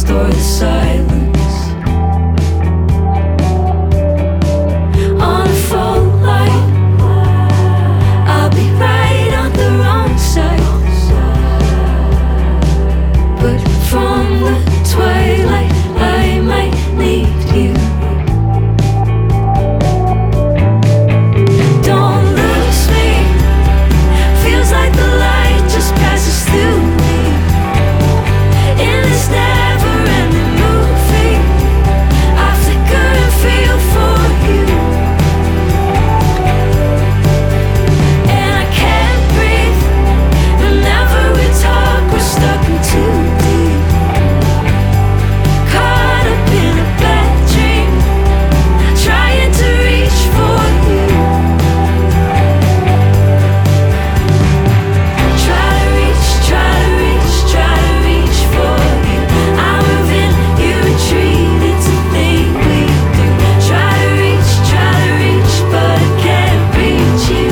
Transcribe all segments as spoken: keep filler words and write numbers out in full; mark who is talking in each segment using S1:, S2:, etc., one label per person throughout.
S1: restore the silence. On a fault line, I'll be right on the wrong side. But from the twilight, I might need you. Don't lose me. Feels like the light just passes through me. In this never-ending movie, I flicker and feel for you. And I can't breathe. Whenever we talk, we're stuck in too deep. Caught up in a bad dream, trying to reach for you. Try to reach, try to reach, try to reach for you. I'm moving, you retreat, it's a thing we do. Try to reach, try to reach, but I can't reach you.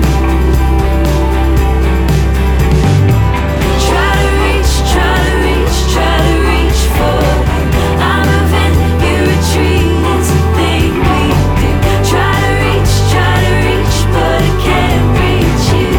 S1: Try to reach, try to reach, try to reach for you. I'm moving, you retreat, it's a thing we do. Try to reach, try to reach, but I can't reach you.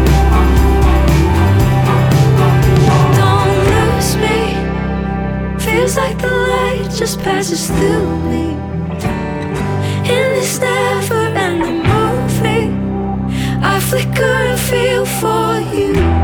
S1: Don't lose me. Feels like the light just passes through me. In this never-ending movie, I flicker and feel for you.